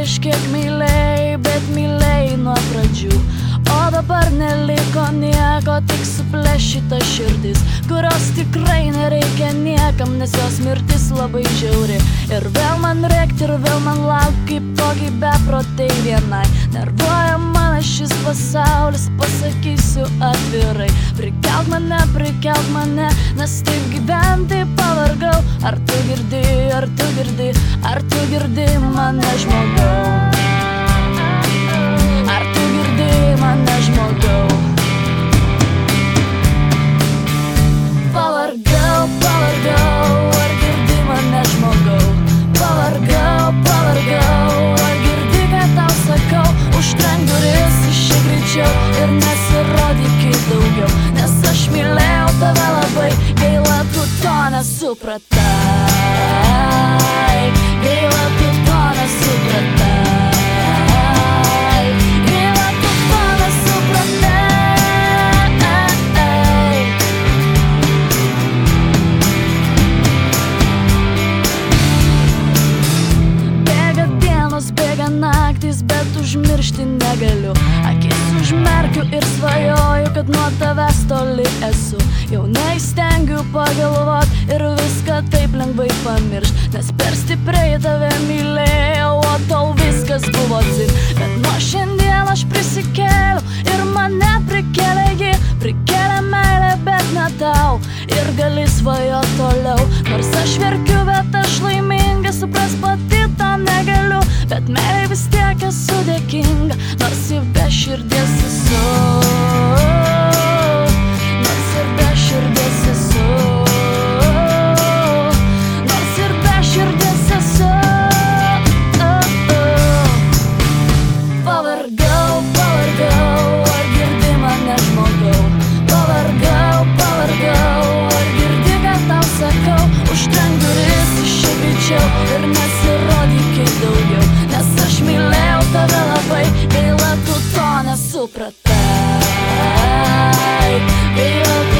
kažkiek mylėjai, bet mylėjai nuo pradžių. O dabar neliko nieko, tik suplėšyta širdis, kurios tikrai nereikia niekam, nes jos mirtis labai žiauri. Ir vėl man rėkt, ir vėl man lauk, kaip tokiai beprotai vienai. Nervuoja mane šis pasaulis, pasakysiu atvirai. Prikelk mane, nes taip gyventi pavargau. Ar tu girdi, ar tu girdi, ar tu girdi mane žmogau? Ar tu girdi mane žmogau? Pavargau, pavargau, ar girdi mane žmogau? Pavargau, pavargau, ar girdi, ką tau sakau? Užtrenk duris, išeik greičiau ir nesirodykit daugiau, nes aš mylėjau tave labai, gaila tu to nesupratai. Gaila tu to nesupratai. Naktis, bet užmiršti negaliu. Akis užmerkiu ir svajoju, kad nuo tavęs toli esu. Jau neįstengiu pagalvot ir viską taip lengvai pamiršt, nes per stipriai tave mylėjau, o tau viskas buvo dzin. Bet nuo šiandien aš prisikėliau ir mane prikėlė ji. Prikėlė meilė, bet ne tau, ir gali svajot toliau. Nors aš verkiu, bet aš laiminga, supras pati to negaliu. Bet meilė vis tiek esu dėkinga, nors ir be širdies esu. Nors ir be širdies esu. Nors ir be širdies esu. Pavargau, pavargau, ar girdi mane žmogau? Pavargau, pavargau, ar girdi, ką tau sakau? Užtrenk duris, išeik greičiau ir nesirodykit daugiau, nes aš mylėjau tave labai, gaila tu to nesupratai. Gaila tu